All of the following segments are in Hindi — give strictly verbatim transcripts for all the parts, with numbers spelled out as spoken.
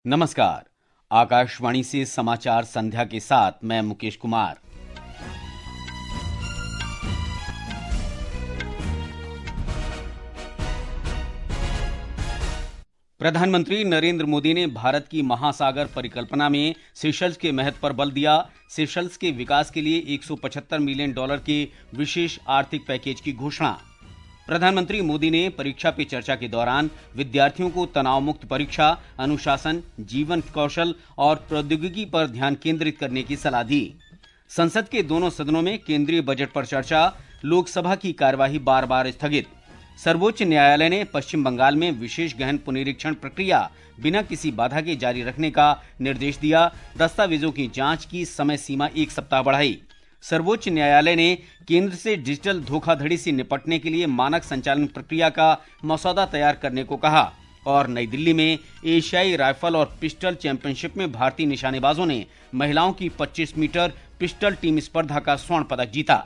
नमस्कार। आकाशवाणी से समाचार संध्या के साथ मैं मुकेश कुमार। प्रधानमंत्री नरेंद्र मोदी ने भारत की महासागर परिकल्पना में सेशल्स के महत्व पर बल दिया। सेशल्स के विकास के लिए एक सौ पचहत्तर मिलियन डॉलर के विशेष आर्थिक पैकेज की घोषणा। प्रधानमंत्री मोदी ने परीक्षा पे चर्चा के दौरान विद्यार्थियों को तनाव मुक्त परीक्षा, अनुशासन, जीवन कौशल और प्रौद्योगिकी पर ध्यान केंद्रित करने की सलाह दी। संसद के दोनों सदनों में केंद्रीय बजट पर चर्चा, लोकसभा की कार्यवाही बार बार स्थगित। सर्वोच्च न्यायालय ने पश्चिम बंगाल में विशेष गहन पुनरीक्षण प्रक्रिया बिना किसी बाधा के जारी रखने का निर्देश दिया। दस्तावेजों की जांच की समय सीमा एक सप्ताह बढ़ाई। सर्वोच्च न्यायालय ने केंद्र से डिजिटल धोखाधड़ी से निपटने के लिए मानक संचालन प्रक्रिया का मसौदा तैयार करने को कहा। और नई दिल्ली में एशियाई राइफल और पिस्टल चैंपियनशिप में भारतीय निशानेबाजों ने महिलाओं की पच्चीस मीटर पिस्टल टीम स्पर्धा का स्वर्ण पदक जीता।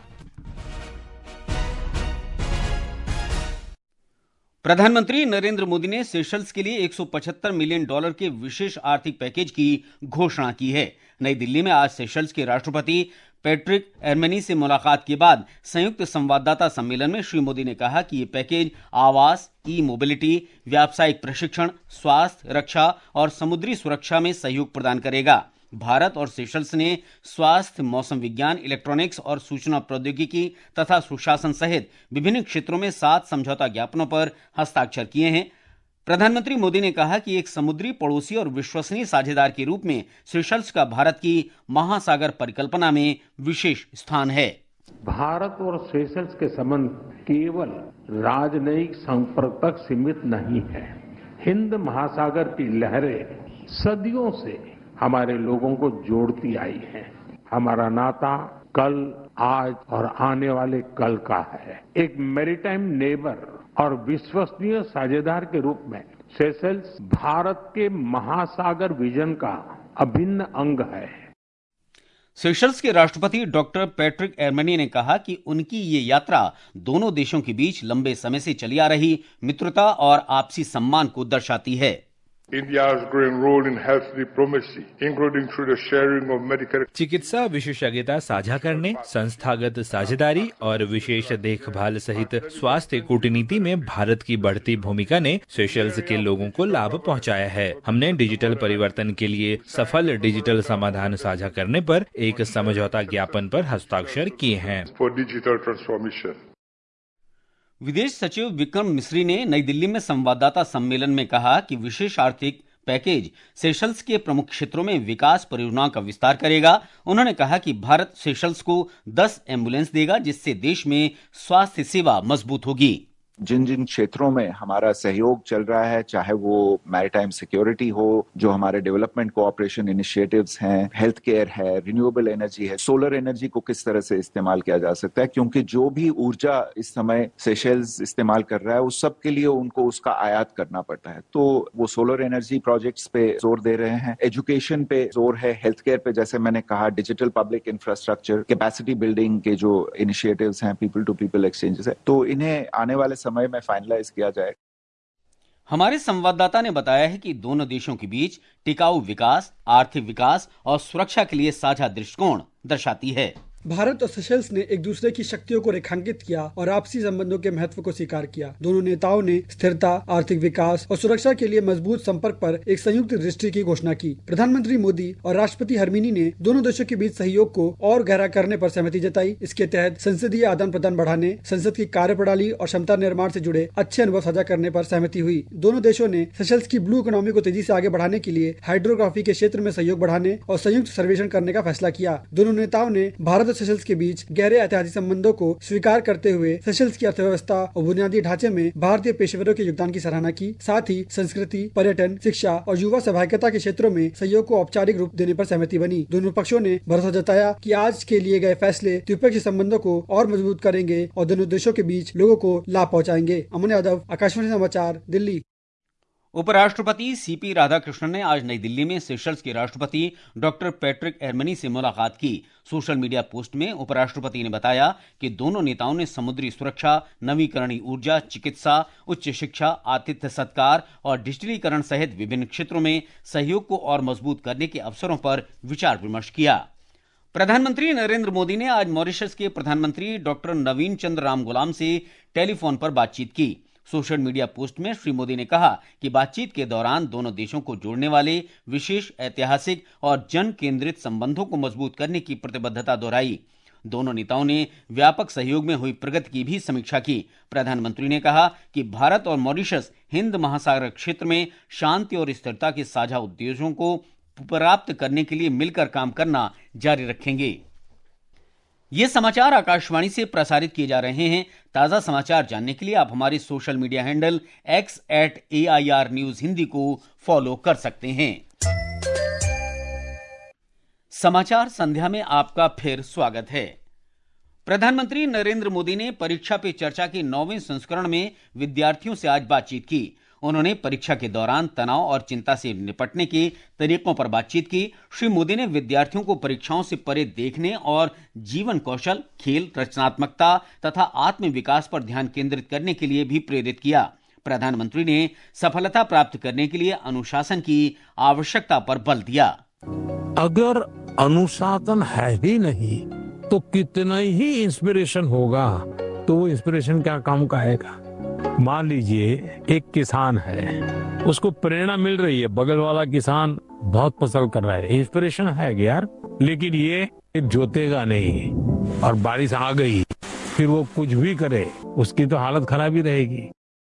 प्रधानमंत्री नरेंद्र मोदी ने सेशल्स के लिए एक सौ पचहत्तर मिलियन डॉलर के विशेष आर्थिक पैकेज की घोषणा की है। नई दिल्ली में आज सेशल्स के राष्ट्रपति पैट्रिक एरमेनी से मुलाकात के बाद संयुक्त संवाददाता सम्मेलन में श्री मोदी ने कहा कि ये पैकेज आवास, ई मोबिलिटी, व्यावसायिक प्रशिक्षण, स्वास्थ्य, रक्षा और समुद्री सुरक्षा में सहयोग प्रदान करेगा। भारत और सेशल्स ने स्वास्थ्य, मौसम विज्ञान, इलेक्ट्रॉनिक्स और सूचना प्रौद्योगिकी तथा सुशासन सहित विभिन्न क्षेत्रों में सात समझौता ज्ञापनों पर हस्ताक्षर किए हैं। प्रधानमंत्री मोदी ने कहा कि एक समुद्री पड़ोसी और विश्वसनीय साझेदार के रूप में सेशल्स का भारत की महासागर परिकल्पना में विशेष स्थान है। भारत और सेशल्स के संबंध केवल राजनयिक संपर्क तक सीमित नहीं है। हिंद महासागर की लहरें सदियों से हमारे लोगों को जोड़ती आई हैं। हमारा नाता कल, आज और आने वाले कल का है। एक मैरीटाइम नेबर और विश्वसनीय साझेदार के रूप में सेशल्स भारत के महासागर विजन का अभिन्न अंग है। सेशल्स के राष्ट्रपति डॉक्टर पैट्रिक एरमेनी ने कहा कि उनकी ये यात्रा दोनों देशों के बीच लंबे समय से चली आ रही मित्रता और आपसी सम्मान को दर्शाती है। India's growing role in health diplomacy, including through the sharing of medical चिकित्सा विशेषज्ञता साझा करने, संस्थागत साझेदारी और विशेष देखभाल सहित स्वास्थ्य कूटनीति में भारत की बढ़ती भूमिका ने सेशल्स के लोगों को लाभ पहुंचाया है। हमने डिजिटल परिवर्तन के लिए सफल डिजिटल समाधान साझा करने पर एक समझौता ज्ञापन पर हस्ताक्षर किए हैं। for digital transformation. विदेश सचिव विक्रम मिस्री ने नई दिल्ली में संवाददाता सम्मेलन में कहा कि विशेष आर्थिक पैकेज सेशल्स के प्रमुख क्षेत्रों में विकास परियोजनाओं का विस्तार करेगा। उन्होंने कहा कि भारत सेशल्स को दस एम्बुलेंस देगा, जिससे देश में स्वास्थ्य सेवा मजबूत होगी। जिन जिन क्षेत्रों में हमारा सहयोग चल रहा है, चाहे वो मैरीटाइम सिक्योरिटी हो, जो हमारे डेवलपमेंट कोऑपरेशन इनिशिएटिव्स हैं, हेल्थ केयर है, रिन्यूएबल एनर्जी है, सोलर एनर्जी को किस तरह से इस्तेमाल किया जा सकता है, क्योंकि जो भी ऊर्जा इस समय सेशल्स इस्तेमाल कर रहा है उस सब के लिए उनको उसका आयात करना पड़ता है। तो वो सोलर एनर्जी प्रोजेक्ट्स पे जोर दे रहे हैं, एजुकेशन पे जोर है, हेल्थ केयर पे जैसे मैंने कहा, digital public infrastructure, capacity building के जो इनिशिएटिव्स हैं, पीपल टू पीपल एक्सचेंजेस है, तो इन्हें आने वाले समय में फाइनलाइज किया जाए। हमारे संवाददाता ने बताया है कि दोनों देशों के बीच टिकाऊ विकास, आर्थिक विकास और सुरक्षा के लिए साझा दृष्टिकोण दर्शाती है। भारत और सेशल्स ने एक दूसरे की शक्तियों को रेखांकित किया और आपसी संबंधों के महत्व को स्वीकार किया। दोनों नेताओं ने स्थिरता, आर्थिक विकास और सुरक्षा के लिए मजबूत संपर्क पर एक संयुक्त दृष्टि की घोषणा की। प्रधानमंत्री मोदी और राष्ट्रपति हरमीनी ने दोनों देशों के बीच सहयोग को और गहरा करने पर सहमति जताई। इसके तहत संसदीय आदान प्रदान बढ़ाने, संसद की कार्यप्रणाली और क्षमता निर्माण से जुड़े अच्छे अनुभव साझा करने पर सहमति हुई। दोनों देशों ने सेशल्स की ब्लू इकोनॉमी को तेजी से आगे बढ़ाने के लिए हाइड्रोग्राफी के क्षेत्र में सहयोग बढ़ाने और संयुक्त सर्वेक्षण करने का फैसला किया। दोनों नेताओं ने भारत सेशल्स के बीच गहरे ऐतिहासिक संबंधों को स्वीकार करते हुए सेशल्स की अर्थव्यवस्था और बुनियादी ढांचे में भारतीय पेशेवरों के योगदान की सराहना की। साथ ही संस्कृति, पर्यटन, शिक्षा और युवा सहभागिता के क्षेत्रों में सहयोग को औपचारिक रूप देने पर सहमति बनी। दोनों पक्षों ने भरोसा जताया कि आज के लिए गए फैसले द्विपक्षीय संबंधों को और मजबूत करेंगे और दोनों देशों के बीच लोगों को लाभ पहुँचाएंगे। अमन यादव, आकाशवाणी समाचार, दिल्ली। उपराष्ट्रपति सीपी राधाकृष्णन ने आज नई दिल्ली में सेशल्स के राष्ट्रपति डॉक्टर पैट्रिक एरमनी से मुलाकात की। सोशल मीडिया पोस्ट में उपराष्ट्रपति ने बताया कि दोनों नेताओं ने समुद्री सुरक्षा, नवीकरणीय ऊर्जा, चिकित्सा, उच्च शिक्षा, आतिथ्य सत्कार और डिजिटलीकरण सहित विभिन्न क्षेत्रों में सहयोग को और मजबूत करने के अवसरों पर विचार विमर्श किया। प्रधानमंत्री नरेंद्र मोदी ने आज मॉरिशस के प्रधानमंत्री डॉक्टर नवीन चंद्र रामगुलाम से टेलीफोन पर बातचीत की। सोशल मीडिया पोस्ट में श्री मोदी ने कहा कि बातचीत के दौरान दोनों देशों को जोड़ने वाले विशेष ऐतिहासिक और जन केंद्रित संबंधों को मजबूत करने की प्रतिबद्धता दोहराई। दोनों नेताओं ने व्यापक सहयोग में हुई प्रगति की भी समीक्षा की। प्रधानमंत्री ने कहा कि भारत और मॉरिशस हिंद महासागर क्षेत्र में शांति और स्थिरता के साझा उद्देश्यों को प्राप्त करने के लिए मिलकर काम करना जारी रखेंगे। ये समाचार आकाशवाणी से प्रसारित किए जा रहे हैं। ताजा समाचार जानने के लिए आप हमारे social media handle X at A I R news Hindi को फॉलो कर सकते हैं। समाचार संध्या में आपका फिर स्वागत है। प्रधानमंत्री नरेंद्र मोदी ने परीक्षा पे चर्चा के नौवें संस्करण में विद्यार्थियों से आज बातचीत की। उन्होंने परीक्षा के दौरान तनाव और चिंता से निपटने के तरीकों पर बातचीत की। श्री मोदी ने विद्यार्थियों को परीक्षाओं से परे देखने और जीवन कौशल, खेल, रचनात्मकता तथा आत्म विकास पर ध्यान केंद्रित करने के लिए भी प्रेरित किया। प्रधानमंत्री ने सफलता प्राप्त करने के लिए अनुशासन की आवश्यकता पर बल दिया। अगर अनुशासन है ही नहीं तो कितना ही इंस्पिरेशन होगा, तो वो इंस्पिरेशन क्या काम का आएगा। मान लीजिए एक किसान है, उसको प्रेरणा मिल रही है, बगल वाला किसान बहुत फसल कर रहा है, इंस्पिरेशन है यार, लेकिन ये जोतेगा नहीं और बारिश आ गई, फिर वो कुछ भी करे उसकी तो हालत खराब ही रहेगी।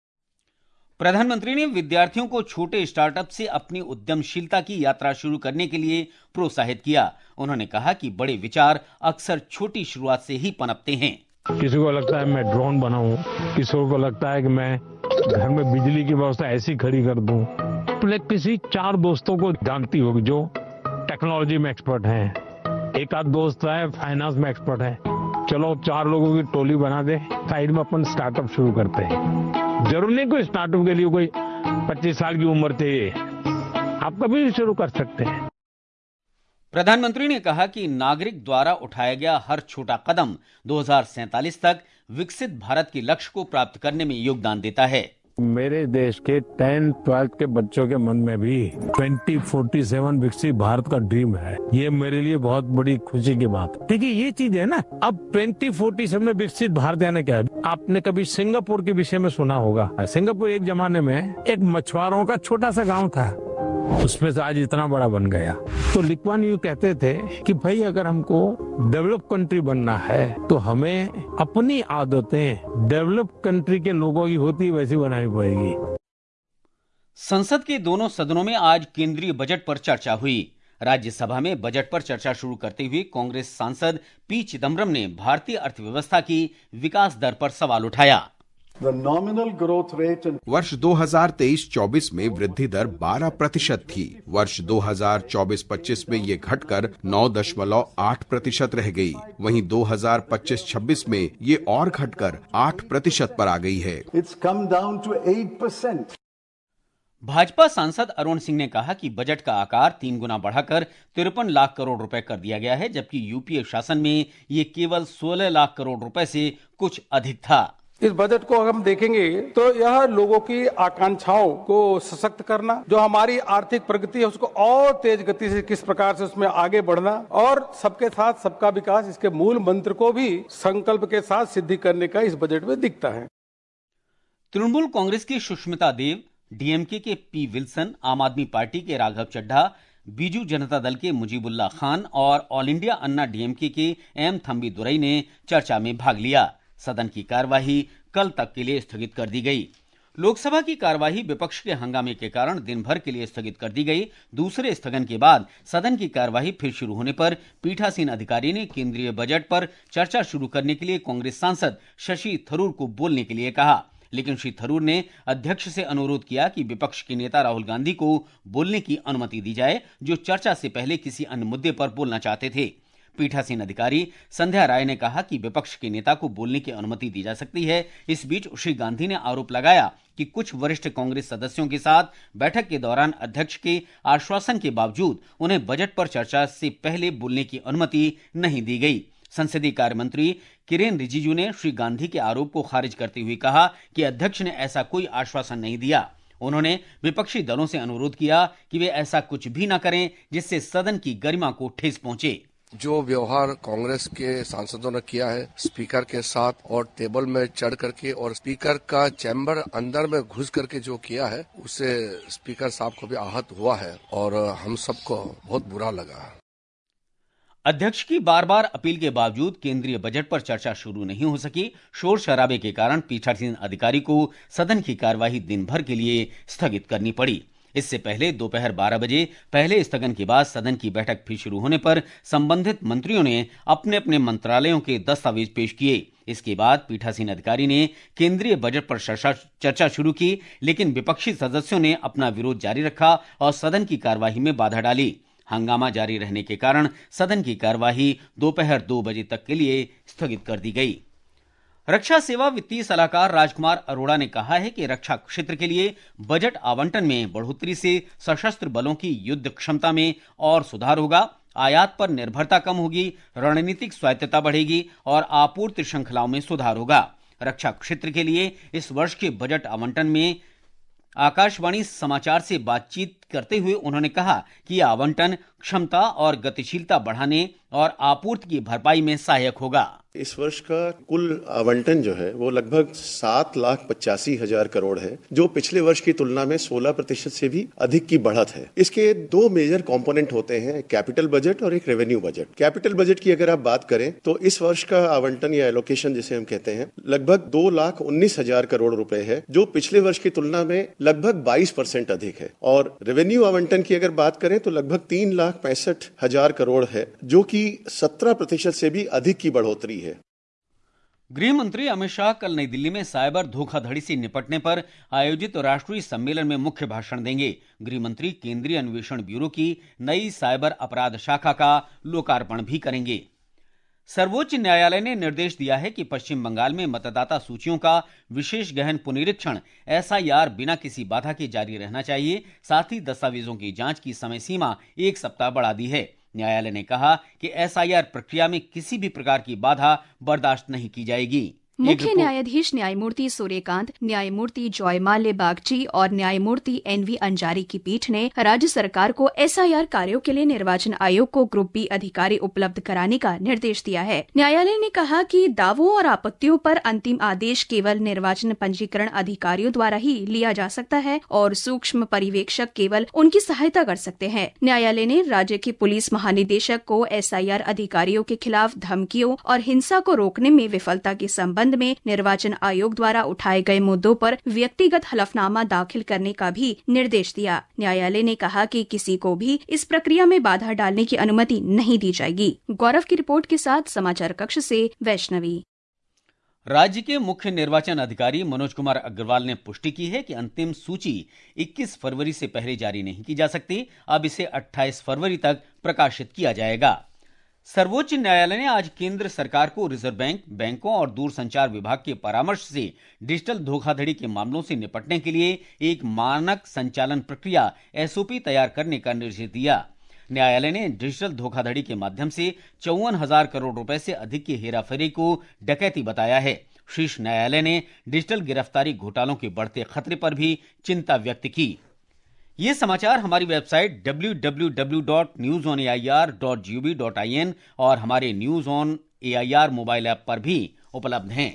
प्रधानमंत्री ने विद्यार्थियों को छोटे स्टार्टअप से अपनी उद्यमशीलता की यात्रा शुरू करने के लिए प्रोत्साहित किया। उन्होंने कहा कि बड़े विचार अक्सर छोटी शुरुआत से ही पनपते हैं। किसी को लगता है मैं ड्रोन बनाऊं, किसी को लगता है कि मैं घर में बिजली की व्यवस्था ऐसी खड़ी कर दूं। तो किसी चार दोस्तों को जानती होगी जो टेक्नोलॉजी में एक्सपर्ट हैं, एक आध दोस्त है फाइनेंस में एक्सपर्ट है, चलो चार लोगों की टोली बना दे, साइड में अपन स्टार्टअप शुरू करते हैं। जरूर नहीं कोई स्टार्टअप के लिए कोई पच्चीस साल की उम्र चाहिए, आप कभी भी शुरू कर सकते हैं। प्रधानमंत्री ने कहा कि नागरिक द्वारा उठाया गया हर छोटा कदम दो हज़ार सैंतालीस तक विकसित भारत के लक्ष्य को प्राप्त करने में योगदान देता है। मेरे देश के टेंथ ट्वेल्थ के बच्चों के मन में भी ट्वेंटी फोर्टी सेवन विकसित भारत का ड्रीम है। ये मेरे लिए बहुत बड़ी खुशी की बात है। देखिए ये चीज है ना, अब ट्वेंटी फोर्टी सेवन में विकसित भारत यानी क्या है। आपने कभी सिंगापुर के विषय में सुना होगा। सिंगापुर एक जमाने में एक मछुआरों का छोटा सा गाँव था, उसमें से आज इतना बड़ा बन गया। तो ली कुआन यू कहते थे कि भाई अगर हमको डेवलप कंट्री बनना है तो हमें अपनी आदतें डेवलप कंट्री के लोगों की होती वैसी बनानी पड़ेगी। संसद के दोनों सदनों में आज केंद्रीय बजट पर चर्चा हुई। राज्यसभा में बजट पर चर्चा शुरू करते हुए कांग्रेस सांसद पी चिदम्बरम ने भारतीय अर्थव्यवस्था की विकास दर पर सवाल उठाया। वर्ष दो हज़ार तेईस चौबीस में वृद्धि दर बारह प्रतिशत थी। वर्ष दो हज़ार चौबीस पच्चीस में ये घटकर नौ दशमलव आठ प्रतिशत रह गई। वहीं दो हज़ार पच्चीस छब्बीस में ये और घटकर आठ प्रतिशत पर आ गई है। भाजपा सांसद अरुण सिंह ने कहा कि बजट का आकार तीन गुना बढ़ाकर तिरपन लाख करोड़ रुपए कर दिया गया है, जबकि यूपीए शासन में ये केवल सोलह लाख करोड़ रुपए से कुछ अधिक था। इस बजट को हम देखेंगे तो यह लोगों की आकांक्षाओं को सशक्त करना, जो हमारी आर्थिक प्रगति है उसको और तेज गति से किस प्रकार से उसमें आगे बढ़ना और सबके साथ सबका विकास, इसके मूल मंत्र को भी संकल्प के साथ सिद्धि करने का इस बजट में दिखता है। तृणमूल कांग्रेस की सुष्मिता देव, डीएमके के P Wilson, Aam Aadmi party के राघव चड्ढा, बीजू जनता दल के मुजीबुल्लाह खान और ऑल इंडिया अन्ना डीएमके के एम थम्बी दुरई ने चर्चा में भाग लिया। सदन की कार्यवाही कल तक के लिए स्थगित कर दी गई। लोकसभा की कार्यवाही विपक्ष के हंगामे के कारण दिन भर के लिए स्थगित कर दी गई। दूसरे स्थगन के बाद सदन की कार्यवाही फिर शुरू होने पर पीठासीन अधिकारी ने केंद्रीय बजट पर चर्चा शुरू करने के लिए कांग्रेस सांसद शशि थरूर को बोलने के लिए कहा, लेकिन श्री थरूर ने अध्यक्ष से अनुरोध किया कि विपक्ष के नेता राहुल गांधी को बोलने की अनुमति दी जाए, जो चर्चा से पहले किसी अन्य मुद्दे पर बोलना चाहते थे। पीठासीन अधिकारी संध्या राय ने कहा कि विपक्ष के नेता को बोलने की अनुमति दी जा सकती है। इस बीच श्री गांधी ने आरोप लगाया कि कुछ वरिष्ठ कांग्रेस सदस्यों के साथ बैठक के दौरान अध्यक्ष के आश्वासन के बावजूद उन्हें बजट पर चर्चा से पहले बोलने की अनुमति नहीं दी गई। संसदीय कार्य मंत्री किरेन रिजिजू ने श्री गांधी के आरोप को खारिज करते हुए कहा कि अध्यक्ष ने ऐसा कोई आश्वासन नहीं दिया। उन्होंने विपक्षी दलों से अनुरोध किया कि वे ऐसा कुछ भी न करें जिससे सदन की गरिमा को ठेस पहुंचे। जो व्यवहार कांग्रेस के सांसदों ने किया है स्पीकर के साथ और टेबल में चढ़ करके और स्पीकर का चैम्बर अंदर में घुस करके जो किया है, उससे स्पीकर साहब को भी आहत हुआ है और हम सबको बहुत बुरा लगा। अध्यक्ष की बार बार अपील के बावजूद केंद्रीय बजट पर चर्चा शुरू नहीं हो सकी। शोर शराबे के कारण पीठासीन अधिकारी को सदन की कार्यवाही दिन भर के लिए स्थगित करनी पड़ी। इससे पहले दोपहर बारह बजे पहले स्थगन के बाद सदन की बैठक फिर शुरू होने पर संबंधित मंत्रियों ने अपने अपने मंत्रालयों के दस्तावेज पेश किए। इसके बाद पीठासीन अधिकारी ने केंद्रीय बजट पर चर्चा शुरू की, लेकिन विपक्षी सदस्यों ने अपना विरोध जारी रखा और सदन की कार्यवाही में बाधा डाली। हंगामा जारी रहने के कारण सदन की कार्यवाही दोपहर दो बजे तक के लिए स्थगित कर दी गई। रक्षा सेवा वित्तीय सलाहकार राजकुमार अरोड़ा ने कहा है कि रक्षा क्षेत्र के लिए बजट आवंटन में बढ़ोतरी से सशस्त्र बलों की युद्ध क्षमता में और सुधार होगा, आयात पर निर्भरता कम होगी, रणनीतिक स्वायत्तता बढ़ेगी और आपूर्ति श्रृंखलाओं में सुधार होगा। रक्षा क्षेत्र के लिए इस वर्ष के बजट आवंटन में आकाशवाणी समाचार से बातचीत करते हुए उन्होंने कहा कि यह आवंटन क्षमता और गतिशीलता बढ़ाने और आपूर्ति की भरपाई में सहायक होगा। इस वर्ष का कुल आवंटन जो है वो लगभग सात लाख पचासी हजार करोड़ है, जो पिछले वर्ष की तुलना में सोलह प्रतिशत से भी अधिक की बढ़त है। इसके दो मेजर कंपोनेंट होते हैं, कैपिटल बजट और एक रेवेन्यू बजट। कैपिटल बजट की अगर आप बात करें तो इस वर्ष का आवंटन या एलोकेशन जिसे हम कहते हैं लगभग दो लाख उन्नीस हजार करोड़ रुपए है, जो पिछले वर्ष की तुलना में लगभग बाईस परसेंट अधिक है। और रेवेन्यू आवंटन की अगर बात करें तो लगभग तीन लाख पैंसठ हजार करोड़ है, जो कि सत्रह प्रतिशत से भी अधिक की बढ़ोतरी है। गृह मंत्री अमित शाह कल नई दिल्ली में साइबर धोखाधड़ी से निपटने पर आयोजित राष्ट्रीय सम्मेलन में मुख्य भाषण देंगे। गृह मंत्री केंद्रीय अन्वेषण ब्यूरो की नई साइबर अपराध शाखा का लोकार्पण भी करेंगे। सर्वोच्च न्यायालय ने निर्देश दिया है कि पश्चिम बंगाल में मतदाता सूचियों का विशेष गहन पुनरीक्षण एस आई आर बिना किसी बाधा के जारी रहना चाहिए। साथ ही दस्तावेजों की जांच की समय सीमा एक सप्ताह बढ़ा दी है। न्यायालय ने कहा कि एस आई आर प्रक्रिया में किसी भी प्रकार की बाधा बर्दाश्त नहीं की जाएगी। मुख्य न्यायाधीश न्यायमूर्ति सूर्यकांत, न्यायमूर्ति जॉयमाल्य बागची और न्यायमूर्ति एन वी अंजारी की पीठ ने राज्य सरकार को एस आई आर कार्यों के लिए निर्वाचन आयोग को ग्रुप बी अधिकारी उपलब्ध कराने का निर्देश दिया है। न्यायालय ने कहा कि दावों और आपत्तियों पर अंतिम आदेश केवल निर्वाचन पंजीकरण अधिकारियों द्वारा ही लिया जा सकता है और सूक्ष्म पर्यवेक्षक केवल उनकी सहायता कर सकते हैं। न्यायालय ने राज्य के पुलिस महानिदेशक को एस आई आर अधिकारियों के खिलाफ धमकियों और हिंसा को रोकने में विफलता के संबंध में निर्वाचन आयोग द्वारा उठाए गए मुद्दों पर व्यक्तिगत हलफनामा दाखिल करने का भी निर्देश दिया। न्यायालय ने कहा कि किसी को भी इस प्रक्रिया में बाधा डालने की अनुमति नहीं दी जाएगी। गौरव की रिपोर्ट के साथ समाचार कक्ष से वैष्णवी। राज्य के मुख्य निर्वाचन अधिकारी मनोज कुमार अग्रवाल ने पुष्टि की है कि अंतिम सूची इक्कीस फरवरी से पहले जारी नहीं की जा सकती। अब इसे अट्ठाईस फरवरी तक प्रकाशित किया जाएगा। सर्वोच्च न्यायालय ने आज केंद्र सरकार को रिजर्व बैंक, बैंकों और दूरसंचार विभाग के परामर्श से डिजिटल धोखाधड़ी के मामलों से निपटने के लिए एक मानक संचालन प्रक्रिया एस ओ पी तैयार करने का निर्देश दिया। न्यायालय ने डिजिटल धोखाधड़ी के माध्यम से चौवन हजार करोड़ रुपए से अधिक की हेराफेरी को डकैती बताया है। शीर्ष न्यायालय ने डिजिटल गिरफ्तारी घोटालों के बढ़ते खतरे पर भी चिंता व्यक्त की। ये समाचार हमारी website W W W dot news on A I R dot G O V dot I N और हमारे news on A I R mobile app पर भी उपलब्ध हैं।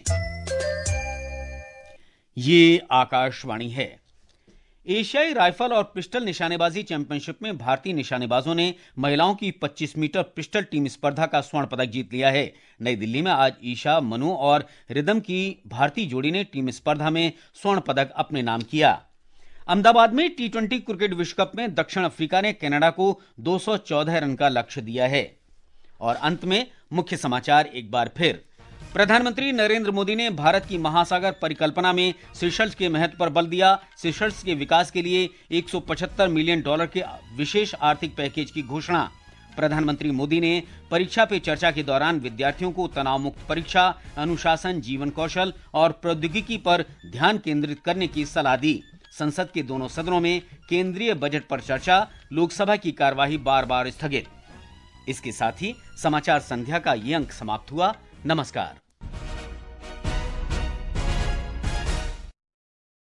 ये आकाशवाणी है। एशियाई राइफल और पिस्टल निशानेबाजी चैंपियनशिप में भारतीय निशानेबाजों ने महिलाओं की पच्चीस मीटर पिस्टल टीम स्पर्धा का स्वर्ण पदक जीत लिया है। नई दिल्ली में आज ईशा, मनु और रिदम की भारतीय जोड़ी ने टीम स्पर्धा में स्वर्ण पदक अपने नाम किया। अहमदाबाद में टी ट्वेंटी क्रिकेट विश्व कप में दक्षिण अफ्रीका ने कनाडा को दो सौ चौदह रन का लक्ष्य दिया है। और अंत में मुख्य समाचार एक बार फिर। प्रधानमंत्री नरेंद्र मोदी ने भारत की महासागर परिकल्पना में सेशल्स के महत्व पर बल दिया। सेशल्स के विकास के लिए एक सौ पचहत्तर मिलियन डॉलर के विशेष आर्थिक पैकेज की घोषणा। प्रधानमंत्री मोदी ने परीक्षा पे चर्चा के दौरान विद्यार्थियों को तनाव मुक्त परीक्षा, अनुशासन, जीवन कौशल और प्रौद्योगिकी पर ध्यान केंद्रित करने की सलाह दी। संसद के दोनों सदनों में केंद्रीय बजट पर चर्चा, लोकसभा की कार्यवाही बार बार स्थगित। इसके साथ ही समाचार संध्या का ये अंक समाप्त हुआ। नमस्कार।